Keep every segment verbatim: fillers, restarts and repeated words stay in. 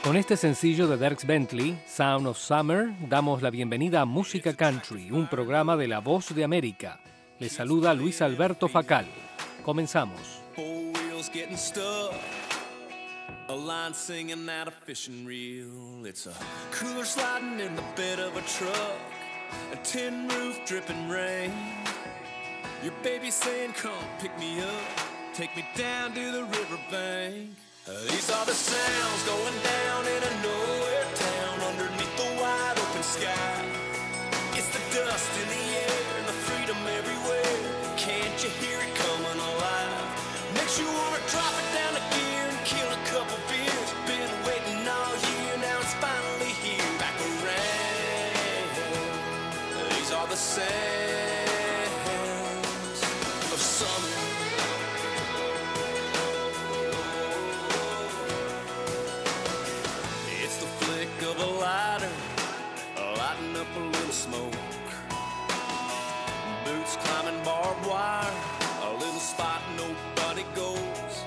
Con este sencillo de Dierks Bentley, Sound of Summer, damos la bienvenida a Música Country, un programa de La Voz de América. Les saluda Luis Alberto Facal. Comenzamos. A line singing out a fishing reel. It's a cooler sliding in the bed of a truck, a tin roof dripping rain. Your baby saying, come pick me up, take me down to the riverbank. Uh, these are the sounds going down in a nowhere town underneath the wide open sky. It's the dust in the air and the freedom everywhere. Can't you hear it coming alive? Makes you wanna drop it down a gear and kill a couple beers. Been waiting all year, now it's finally here. Back around. These are the sounds of summer. It's the flick of a lighter, lighting up a little smoke. Boots climbing barbed wire, a little spot nobody goes.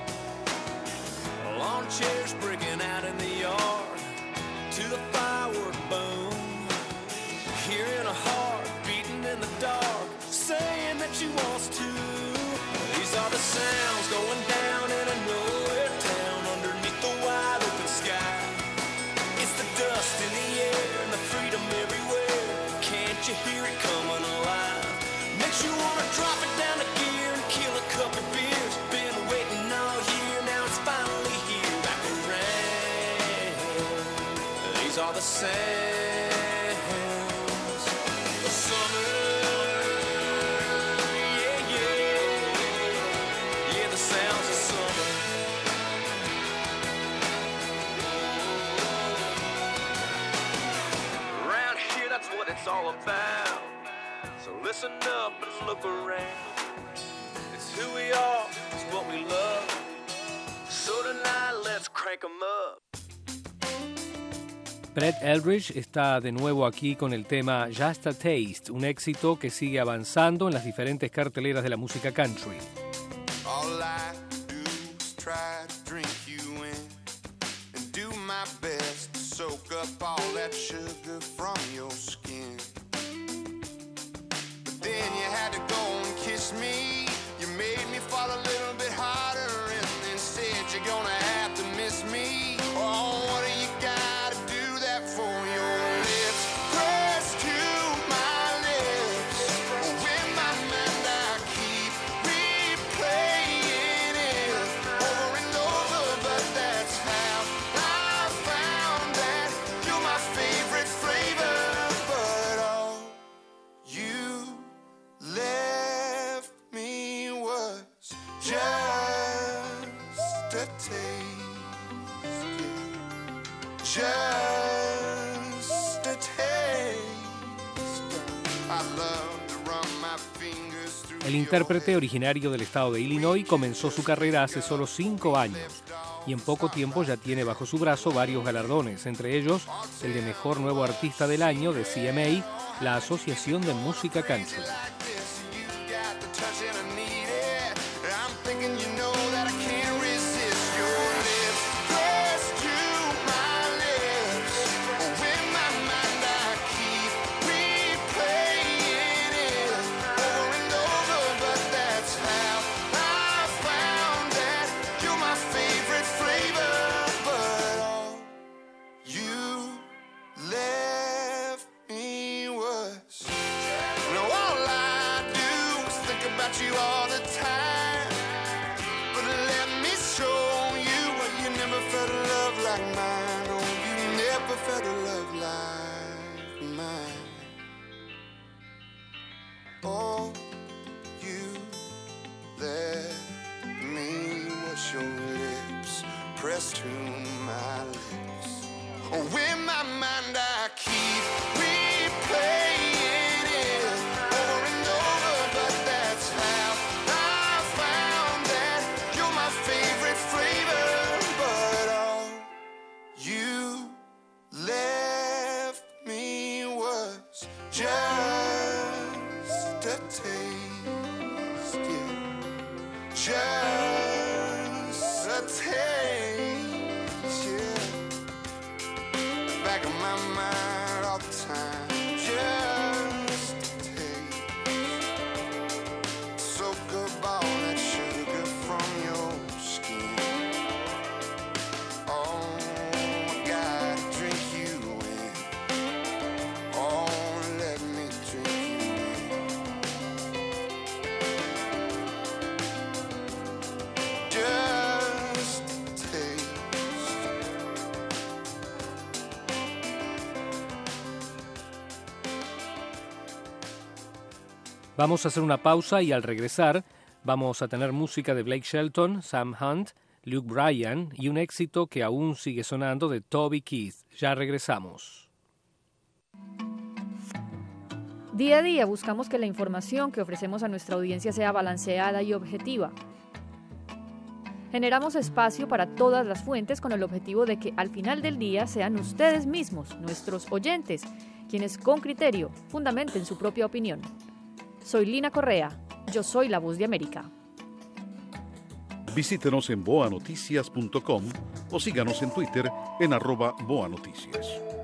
Lawn chairs breaking out in the yard to the firework boom. Hearing a heart beating in the dark, saying that she wants to. These are the sounds going down in a nowhere town underneath the wide open sky. It's the dust in the air and the freedom everywhere. Can't you hear it coming alive? Makes you wanna drop it down a gear and kill a couple beers. Been waiting all year, now it's finally here. Back around. These are the sounds of summer. Yeah, yeah. Yeah, the sounds of summer. Around here, that's what it's all about. So listen up and look around. It's who we are, it's what we love. So tonight, let's crank 'em up. Brett Eldredge está de nuevo aquí con el tema Just a Taste, un éxito que sigue avanzando en las diferentes carteleras de la música country. All I do is try to drink you in and do my best to soak up all that sugar from your skin. Then you had to go and kiss me. You made me fall a little bit harder and then said you're gonna have to miss me. Oh, what do you gotta do that for? Your lips pressed to my lips. In my mind I keep replaying it over and over, but that's how I found that you're my favorite flavor. But oh, you left me was just a taste, just a taste. I love to run my fingers through. El intérprete originario del estado de Illinois comenzó su carrera hace solo cinco años y en poco tiempo ya tiene bajo su brazo varios galardones, entre ellos el de Mejor Nuevo Artista del Año de C M A, la Asociación de Música Country. You all the time, but let me show you what you never felt a love like mine. Oh, you never felt a love like mine. Oh, you let me wash your lips pressed to my lips. Oh, in my mind I keep replaying. my mind all the time. Just a taste. Soak up all that sugar from your skin. Oh, I gotta drink you in. Oh, let me drink you in. Just a taste. Vamos a hacer una pausa y al regresar vamos a tener música de Blake Shelton, Sam Hunt, Luke Bryan y un éxito que aún sigue sonando de Toby Keith. Ya regresamos. Día a día buscamos que la información que ofrecemos a nuestra audiencia sea balanceada y objetiva. Generamos espacio para todas las fuentes con el objetivo de que al final del día sean ustedes mismos, nuestros oyentes, quienes con criterio fundamenten su propia opinión. Soy Lina Correa, yo soy la Voz de América. Visítenos en boa noticias punto com o síganos en Twitter en arroba boanoticias.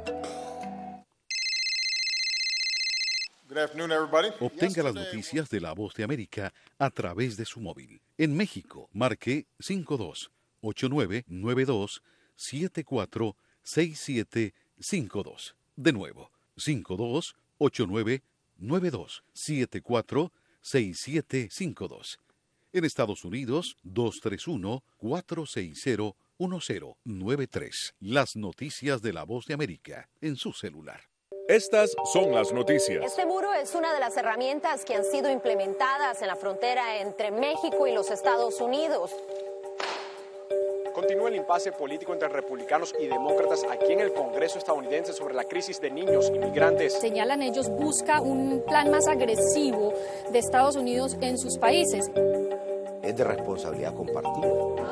Good afternoon, everybody. Obtenga las noticias de La Voz de América a través de su móvil. En México, marque cinco dos ocho nueve nueve dos siete cuatro seis siete cinco dos. De nuevo, cinco dos ocho nueve nueve dos siete cuatro seis siete cinco dos. En Estados Unidos, dos tres uno cuatro seis cero uno cero nueve tres. Las noticias de La Voz de América en su celular. Estas son las noticias. Este muro es una de las herramientas que han sido implementadas en la frontera entre México y los Estados Unidos. Continúa el impasse político entre republicanos y demócratas aquí en el Congreso estadounidense sobre la crisis de niños inmigrantes. Señalan ellos, busca un plan más agresivo de Estados Unidos en sus países. Es de responsabilidad compartida.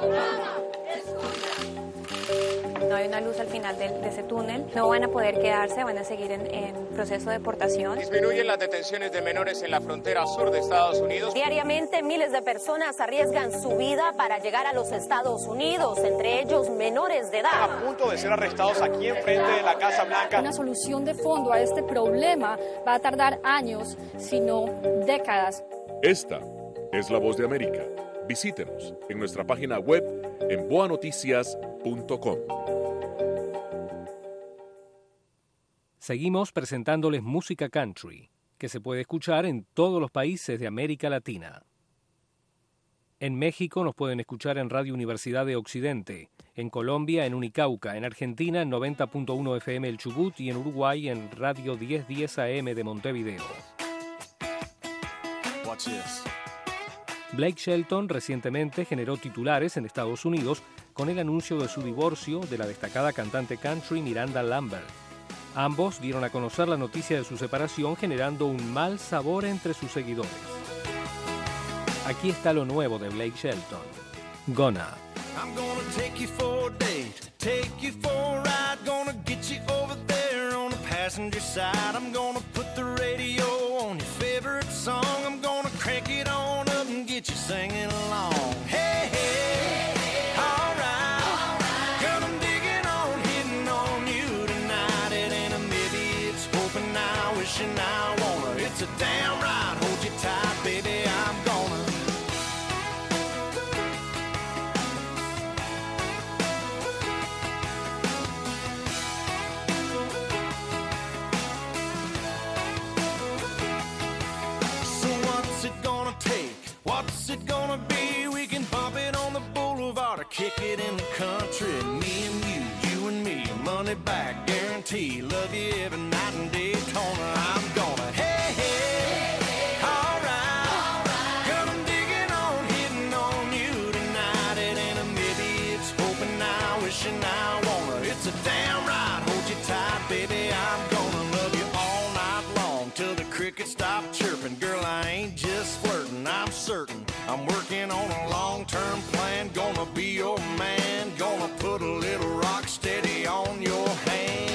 No hay una luz al final de, de ese túnel, no van a poder quedarse, van a seguir en, en proceso de deportación. Disminuyen las detenciones de menores en la frontera sur de Estados Unidos. Diariamente miles de personas arriesgan su vida para llegar a los Estados Unidos, entre ellos menores de edad. Están a punto de ser arrestados aquí enfrente de la Casa Blanca. Una solución de fondo a este problema va a tardar años, si no décadas. Esta es La Voz de América. Visítenos en nuestra página web en boa noticias punto com. Seguimos presentándoles música country, que se puede escuchar en todos los países de América Latina. En México nos pueden escuchar en Radio Universidad de Occidente, en Colombia en Unicauca, en Argentina en noventa punto uno F M El Chubut y en Uruguay en Radio diez diez A M de Montevideo. Watch this. Blake Shelton recientemente generó titulares en Estados Unidos con el anuncio de su divorcio de la destacada cantante country Miranda Lambert. Ambos dieron a conocer la noticia de su separación, generando un mal sabor entre sus seguidores. Aquí está lo nuevo de Blake Shelton, Gonna. I'm gonna take you for a date, take you for a ride, gonna get you over there on the passenger side. I'm gonna put the radio on your favorite song. I'm gonna crank it on up and get you singing along. Hey, hey, hey, all right, girl, I'm digging on, hitting on you tonight. It ain't a maybe, it's hoping now, wishing I wanna. It's a damn right, hold you tight, baby, I'm gonna. What's it gonna be? We can bump it on the boulevard or kick it in the country. Me and you, you and me, money back guarantee. Love you every night in Daytona. I'm gonna, hey, hey, hey, alright, alright. Girl, I'm digging on, hitting on you tonight. It ain't a maybe, it's hoping now, wishing I wanna. It's a damn right, hold you tight, baby. I'm gonna love you all night long till the crickets stop chirping. Girl, I ain't just flirting, I'm certain I'm working on a long-term plan. Gonna be your man, gonna put a little rock steady on your hand.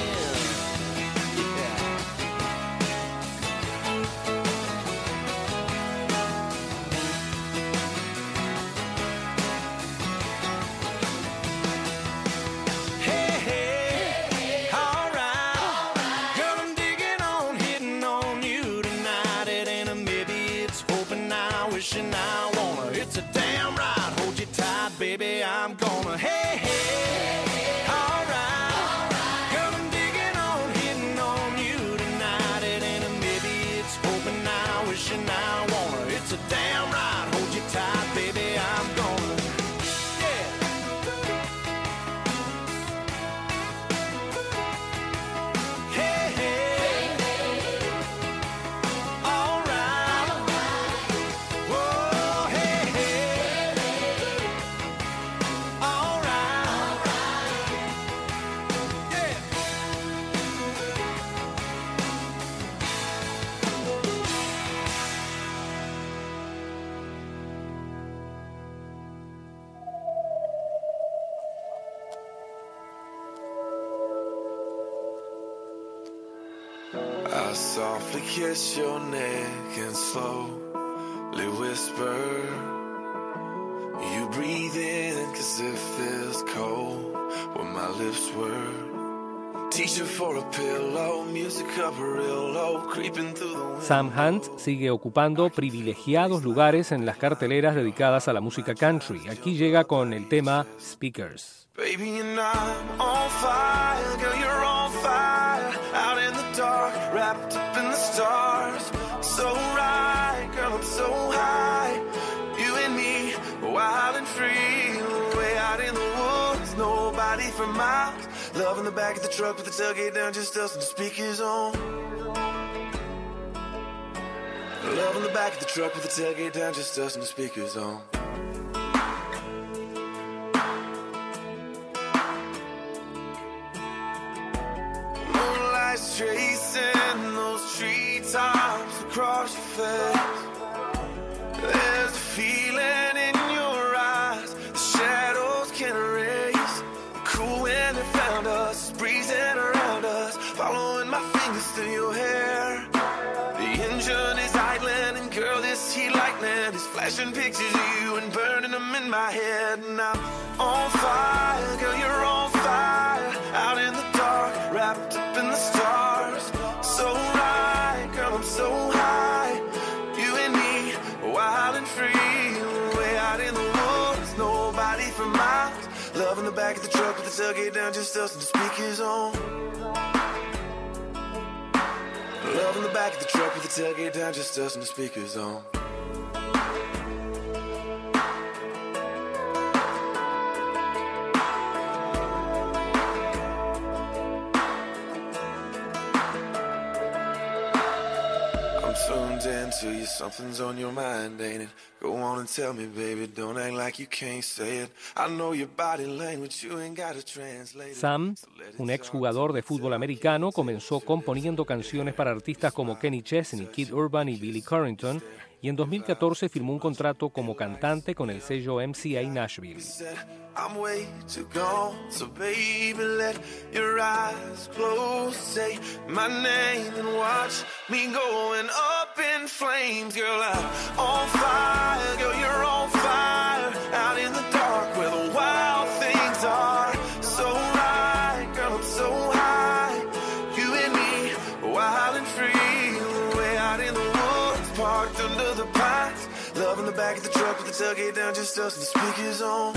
Hey, hey, alright. wishing I wanna. It's a damn right, hold you tight, baby, I'm gonna. Hey, hey, alright. Girl, I'm digging on, hitting on you tonight. It ain't a maybe, it's hoping now, wishing I wanna. It's a damn right, hold you tight, baby, I'm gonna. I softly kiss your neck and slowly whisper. You breathe in cause it feels cold where my lips were. Teacher for a pillow, music up real low, creeping through the window. Sam Hunt sigue ocupando privilegiados lugares en las carteleras dedicadas a la música country. Aquí llega con el tema Speakers. Baby, and I'm on fire, girl, you're on fire. Out in the dark, wrapped up in the stars. So right, girl, I'm so high. You and me, wild and free. Way out in the woods, nobody for miles. Love in the back of the truck with the tailgate down, just us and the speakers on. Love in the back of the truck with the tailgate down, just us and the speakers on. Tracing those treetops across your face. There's a feeling in your eyes the shadows can't erase. The cool wind that found us, breezing around us, following my fingers through your hair. The engine is idling, and girl, this heat lightning is flashing pictures of you and burning them in my head. And I'm on fire, girl, you're on fire. Out in the dark, wrapped up in the stars. So right, girl, I'm so high. You and me, wild and free. Way out in the woods, nobody for miles. Love in the back of the truck with the tailgate down, just us and the speakers on. Love in the back of the truck with the tailgate down, just us and the speakers on. Tuned into you, something's on your mind, ain't it? Go on and tell me, baby, don't act like you can't say it. I know your body language, you ain't gotta translate it. Sam, un exjugador de fútbol americano, comenzó componiendo canciones para artistas como Kenny Chesney, Kid Urban y Billy Currington, y en dos mil catorce firmó un contrato como cantante con el sello M C A Nashville. I'm way too gone, so baby let your eyes close, say my name and watch me going up in flames. Girl, I'm on fire, girl, you're on fire. Out in the dark where the wild things are. So right, girl, I'm so high. You and me, wild and free. Way out in the woods, parked under the pines. Love in the back of the truck with the tailgate down, just us and the speakers on.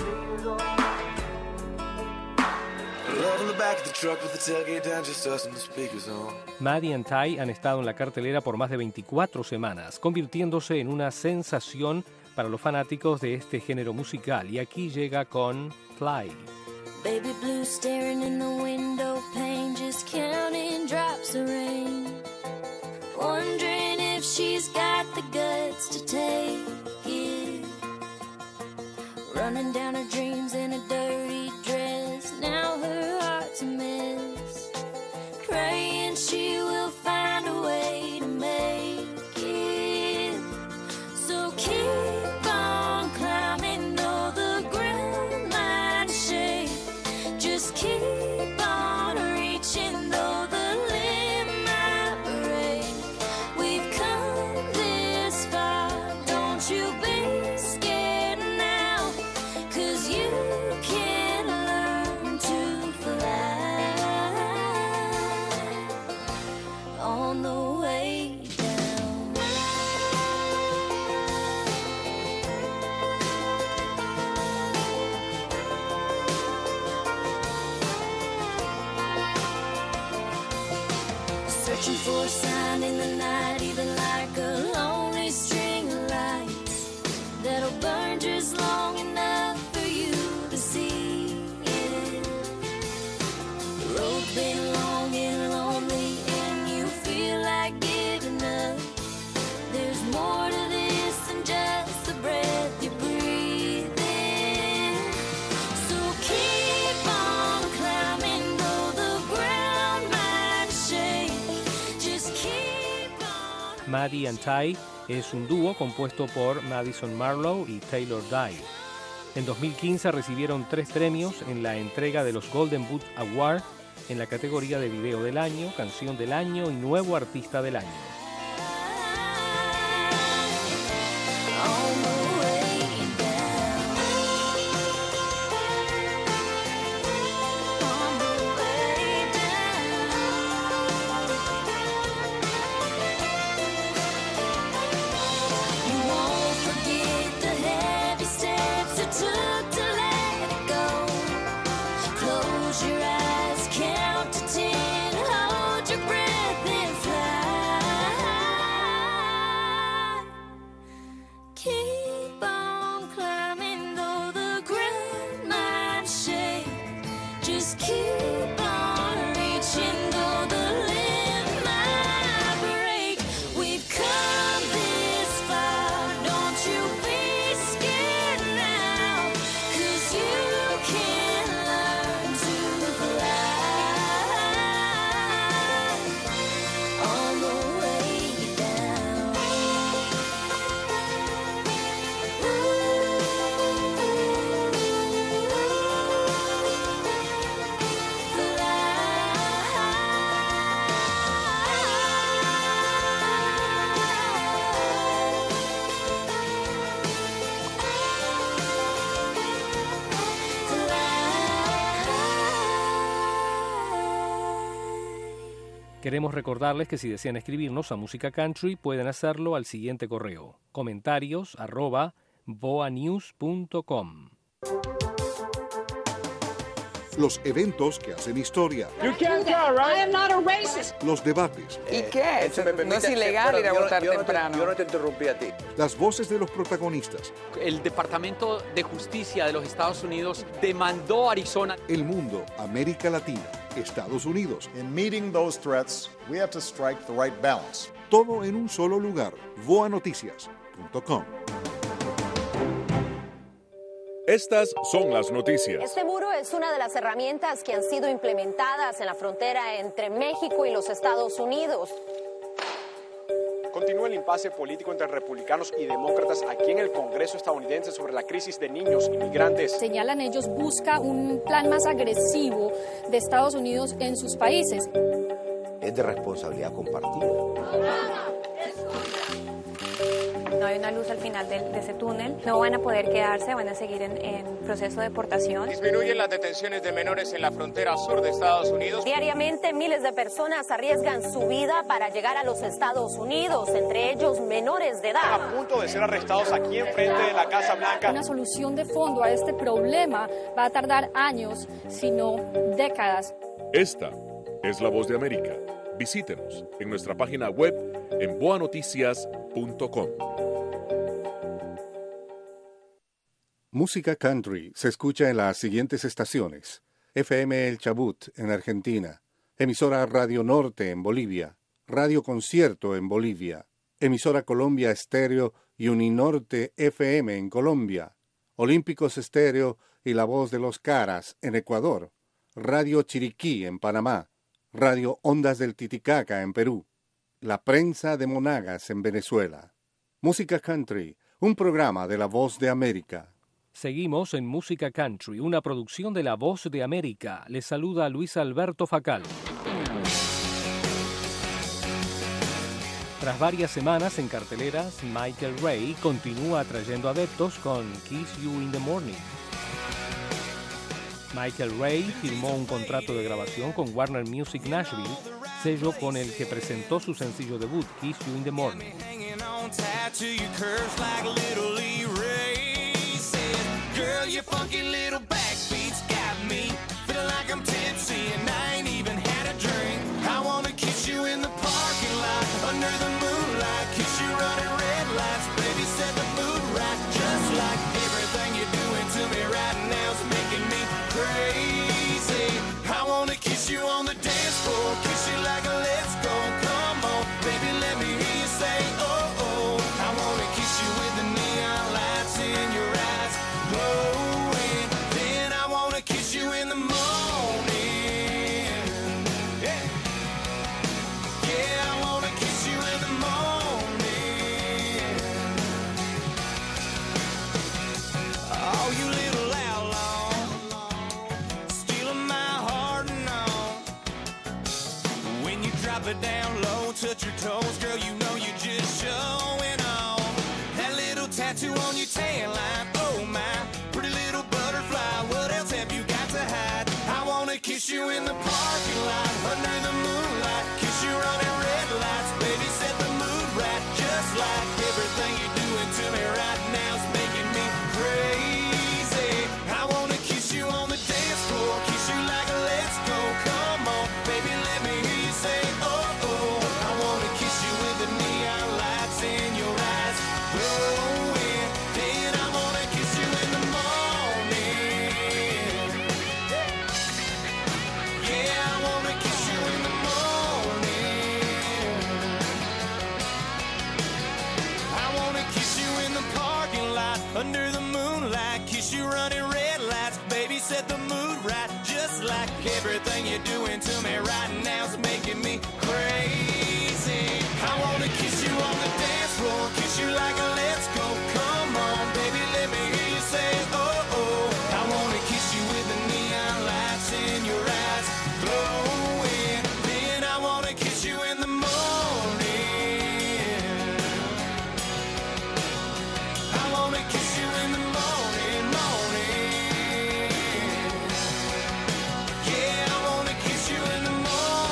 Love in the back of the truck with the tailgate down, just us and the speakers on. Maddie and Ty han estado en la cartelera por más de veinticuatro semanas, convirtiéndose en una sensación para los fanáticos de este género musical. Y aquí llega con Fly. Baby blue staring in the window pane, just counting drops of rain. Wondering if she's got the guts to take it. Running down her dreams in a dirty dress. Now her heart's a mess. Praying she will find a way to make it. So keep on climbing, though the ground might shake. Just keep on reaching, though the limb might break. We've come this far, don't you be scared now, 'cause you can learn to fly on the way down. searching for a sign in the night, even like a lonely string of lights that'll burn just long enough for you to see it. The road's been long and lonely and you feel like giving up. There's more to this than just the breath you breathe in. So keep on climbing though the ground might shake. Just keep on. Maddie and Ty es un dúo compuesto por Madison Marlowe y Taylor Dye. En dos mil quince recibieron tres premios en la entrega de los Golden Boot Award en la categoría de Video del Año, Canción del Año y Nuevo Artista del Año. Queremos recordarles que si desean escribirnos a Música Country pueden hacerlo al siguiente correo: comentarios arroba boanews punto com. Los eventos que hacen historia. You can't tell, right? I am not a racist. Los debates. ¿Y qué? No es ilegal ir a votar temprano. Yo no te interrumpí a ti. Las voces de los protagonistas. El Departamento de Justicia de los Estados Unidos demandó a Arizona. El mundo, América Latina, Estados Unidos. In meeting those threats, we have to strike the right balance. Todo en un solo lugar. boa noticias punto com. Estas son las noticias. Este muro es una de las herramientas que han sido implementadas en la frontera entre México y los Estados Unidos. Continúa el impasse político entre republicanos y demócratas aquí en el Congreso estadounidense sobre la crisis de niños inmigrantes. Señalan ellos, busca un plan más agresivo de Estados Unidos en sus países. Es de responsabilidad compartida. No hay una luz al final de, de ese túnel. No van a poder quedarse, van a seguir en, en proceso de deportación. Disminuyen las detenciones de menores en la frontera sur de Estados Unidos. Diariamente miles de personas arriesgan su vida para llegar a los Estados Unidos, entre ellos menores de edad. A punto de ser arrestados aquí enfrente de la Casa Blanca. Una solución de fondo a este problema va a tardar años, si no décadas. Esta es La Voz de América. Visítenos en nuestra página web en boa noticias punto com. Música country se escucha en las siguientes estaciones: F M El Chubut en Argentina, emisora Radio Norte en Bolivia, Radio Concierto en Bolivia, emisora Colombia Estéreo y Uninorte F M en Colombia, Olímpicos Estéreo y La Voz de los Caras en Ecuador, Radio Chiriquí en Panamá, Radio Ondas del Titicaca en Perú, La Prensa de Monagas en Venezuela. Música country, un programa de La Voz de América. Seguimos en Música Country, una producción de La Voz de América. Les saluda Luis Alberto Facal. Tras varias semanas en carteleras, Michael Ray continúa atrayendo adeptos con Kiss You in the Morning. Michael Ray firmó un contrato de grabación con Warner Music Nashville, sello con el que presentó su sencillo debut, Kiss You in the Morning. Girl, your funky little backbeats got me feeling like I'm tipsy and I ain't even had a drink. I wanna kiss you in the park. touch your toes, girl, you know you're just showing off. That little tattoo on your tan line, oh my, pretty little butterfly, what else have you got to hide? I wanna kiss you in the parking lot, under the moonlight, kiss you running red lights, baby, set the mood right, just like everything you're doing to me right now is making me crazy. I wanna kiss you on the dance floor, kiss you like a let's go, come on, baby, let me hear you say, oh, oh. I wanna kiss you with the neon lights in your eyes glowing, then I wanna kiss you in the morning. Yeah, I wanna kiss you in the morning. I wanna kiss you in the parking lot, under the moonlight, kiss you running red lights, baby, set the mood right, just like everything you're doing to me right now is making me crazy. I wanna kiss you on the dance floor, kiss you like a let's go, come on, baby, let me hear you say, oh, oh. I wanna kiss you with the neon lights in your eyes glowing, then I wanna kiss you in the morning. I wanna kiss you in the morning, morning. Yeah, I wanna kiss you in the morning.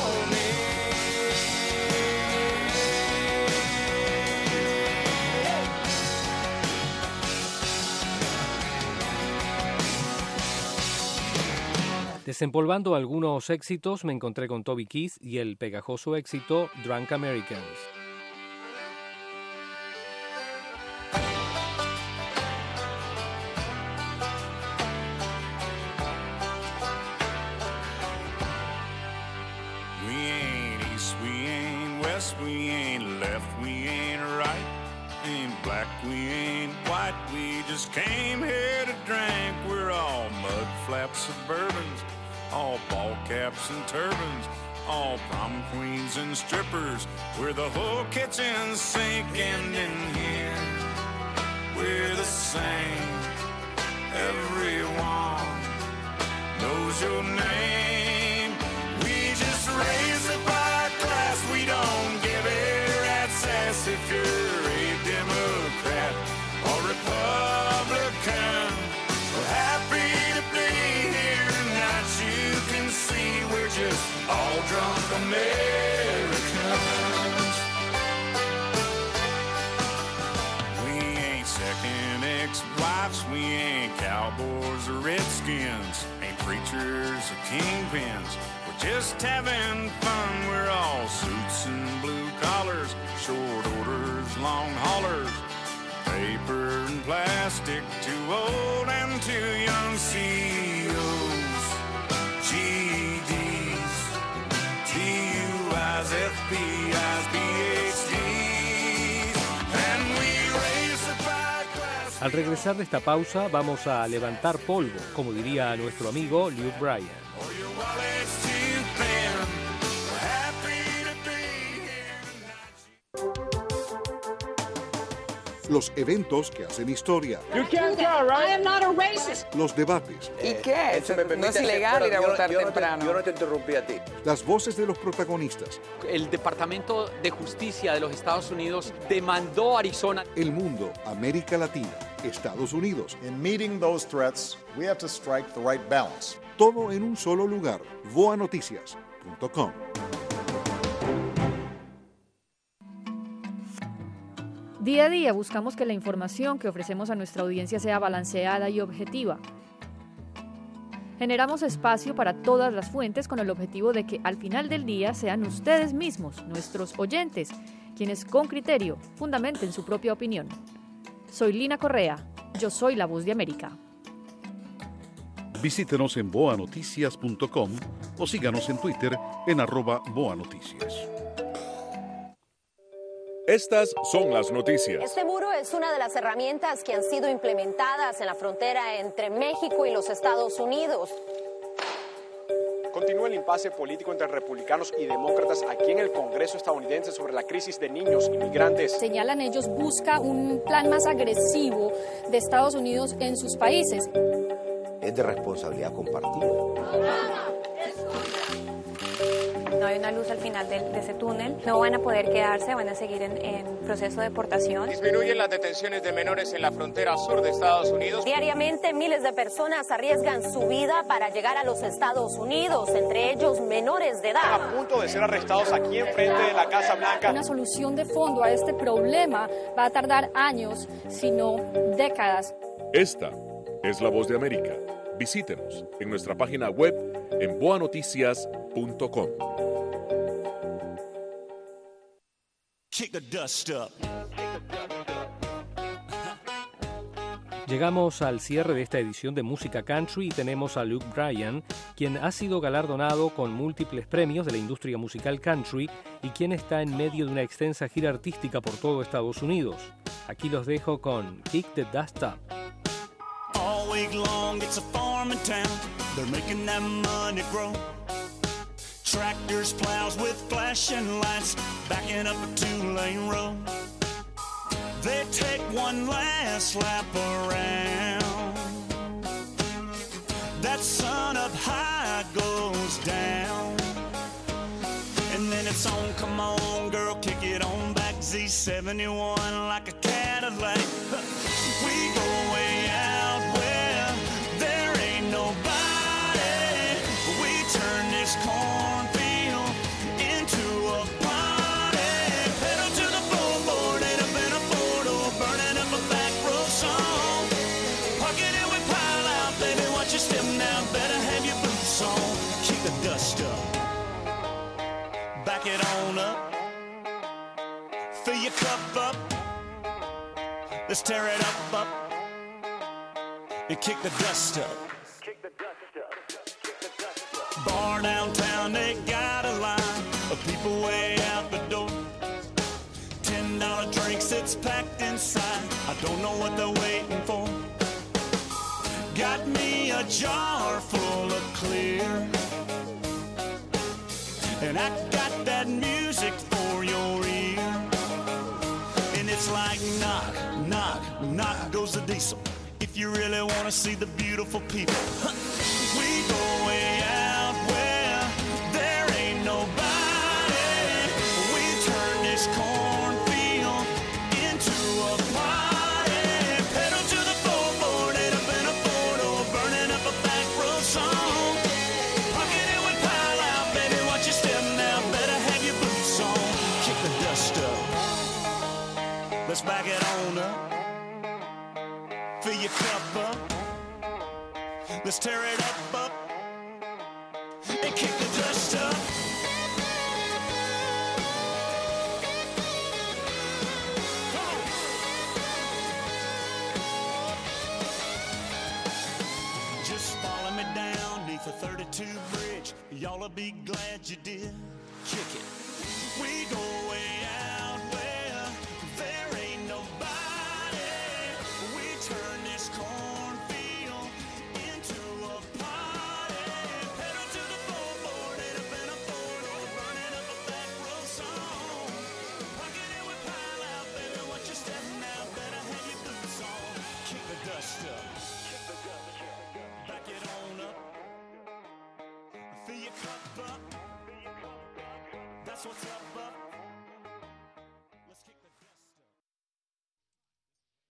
Desempolvando algunos éxitos, me encontré con Toby Keith y el pegajoso éxito Drunk Americans. We ain't east, we ain't west, we ain't left, we ain't right, ain't black, we ain't white, we just came here to drink. We're all mud flap suburbans, all ball caps and turbans, all prom queens and strippers. We're the whole kitchen sink, and in here we're the same. Everyone knows your name. We just raise the bar glass, we don't give a rat's ass if you're a Democrat or Republican. We're happy to be here tonight, you can see we're just all drunk Americans. We ain't second ex-wives, we ain't cowboys or redskins, ain't preachers or kingpins. We're just having fun, we're all suits and blue collars, short orders, long haulers, paper and plastic, too old and too young C E Os, G E Ds, D U Is, F B Is, P H Ds, and we raise the bar glass. Al regresar de esta pausa, vamos a levantar polvo, como diría nuestro amigo Luke Bryan. Los eventos que hacen historia. You can't tell, right? I am not a racist. Los debates. ¿Y qué? Eso me No permite es hacer- ilegal bueno, ir a yo no- votar yo no te- temprano. Yo no te interrumpí a ti. Las voces de los protagonistas. El Departamento de Justicia de los Estados Unidos demandó a Arizona. El mundo, América Latina, Estados Unidos. In meeting those threats, we have to strike the right balance. Todo en un solo lugar. voa noticias punto com. Día a día buscamos que la información que ofrecemos a nuestra audiencia sea balanceada y objetiva. Generamos espacio para todas las fuentes con el objetivo de que al final del día sean ustedes mismos, nuestros oyentes, quienes con criterio fundamenten su propia opinión. Soy Lina Correa, yo soy la voz de América. Visítenos en boa noticias punto com o síganos en Twitter en arroba boanoticias. Estas son las noticias. Este muro es una de las herramientas que han sido implementadas en la frontera entre México y los Estados Unidos. Continúa el impasse político entre republicanos y demócratas aquí en el Congreso estadounidense sobre la crisis de niños inmigrantes. Señalan ellos, busca un plan más agresivo de Estados Unidos en sus países. Es de responsabilidad compartida. No hay una luz al final de, de ese túnel. No van a poder quedarse, van a seguir en, en proceso de deportación. Disminuyen las detenciones de menores en la frontera sur de Estados Unidos. Diariamente miles de personas arriesgan su vida para llegar a los Estados Unidos, entre ellos menores de edad. A punto de ser arrestados aquí enfrente de la Casa Blanca. Una solución de fondo a este problema va a tardar años, si no décadas. Esta es La Voz de América. Visítenos en nuestra página web en boa noticias punto com. Kick the dust up. Llegamos al cierre de esta edición de Música Country y tenemos a Luke Bryan, quien ha sido galardonado con múltiples premios de la industria musical country y quien está en medio de una extensa gira artística por todo Estados Unidos. Aquí los dejo con Kick the Dust Up. All week long it's a farming town. They're making that money grow. Tractors, plows with flashing lights, backing up a two-lane road. They take one last lap around. That sun up high goes down. And then it's on, come on girl, kick it on back. Z seventy-one like a Cadillac. We go way out where there ain't nobody. We turn this cornfield into a party. Pedal to the floorboard, ain't up in a photo, burning up a back row song. Pocket it with pile out, baby, watch your step now, better have your boots on. Kick the dust up, back it on up. Fill your cup up, let's tear it up, up, and kick the dust up. Bar downtown, they got a line of people way out the door. Ten dollar drinks, it's packed inside, I don't know what they're waiting for. Got me a jar full of clear, and I got that music for your ear. It's like knock, knock, knock goes the diesel. If you really want to see the beautiful people, we go way out where there ain't nobody. We turn this cornfield into a party. Pedal to the floorboard, ain't up in a photo, burning up a back row song. Pocket it with pile out, baby, watch your step now, better have your boots on. Kick the dust up. Let's back it on up. Fill your cup up. Let's tear it up, up. And kick the dust up. Just follow me down neath the thirty-two bridge. Y'all'll be glad you did. Kick it. We go way out where there ain't nobody. We turn this cornfield into a party. Pedal to the floorboard, ain't up in a photo, burning up a back row song. Pocket it with pile out, baby, watch your step now, better have your boots on. Kick the dust up.